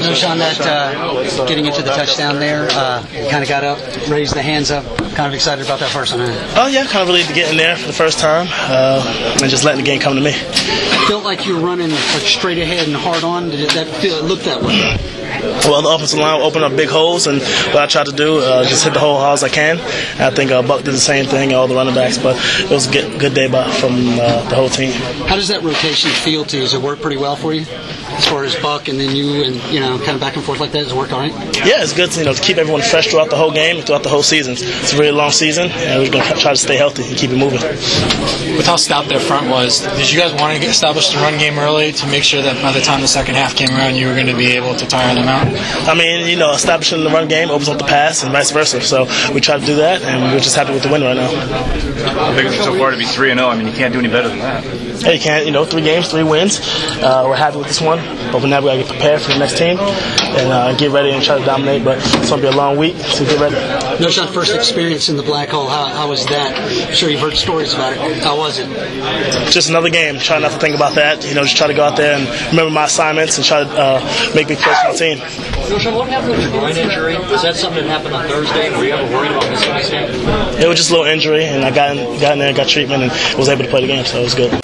Knowshon, that getting into the touchdown there, you kind of got up, raised the hands up, kind of excited about that first one, huh? Oh, yeah, kind of relieved to get in there for the first time and just letting the game come to me. Felt like you were running like straight ahead and hard on. Did that look that way? Well, the offensive line opened up big holes, and what I tried to do, just hit the hole as I can. And I think Buck did the same thing, all the running backs, but it was a good day from the whole team. How does that rotation feel to you? Does it work pretty well for you? As far as Buck and then you and, kind of back and forth like that, does it work all right? Yeah, it's good to keep everyone fresh throughout the whole game and throughout the whole season. It's a really long season, and we're going to try to stay healthy and keep it moving. With how stout their front was, did you guys want to establish the run game early to make sure that by the time the second half came around, you were going to be able to tire them out? I mean, establishing the run game opens up the pass and vice versa. So we try to do that, and we're just happy with the win right now. How big is it so far to be 3-0? I mean, you can't do any better than that. Hey, you can't. 3 games, 3 wins. We're happy with this one, but now we got to get prepared for the next team and get ready and try to dominate. But it's going to be a long week, so get ready. Knowshon, first experience in the Black Hole. How was that? I'm sure you've heard stories about it. How was it? Just another game. Try not to think about that. Just try to go out there and remember my assignments and try to make big plays for my team. Knowshon, what happened with your groin injury? Was that something that happened on Thursday? Were you ever worried about missing this game? It was just a little injury, and I got in there, got treatment, and was able to play the game, so it was good.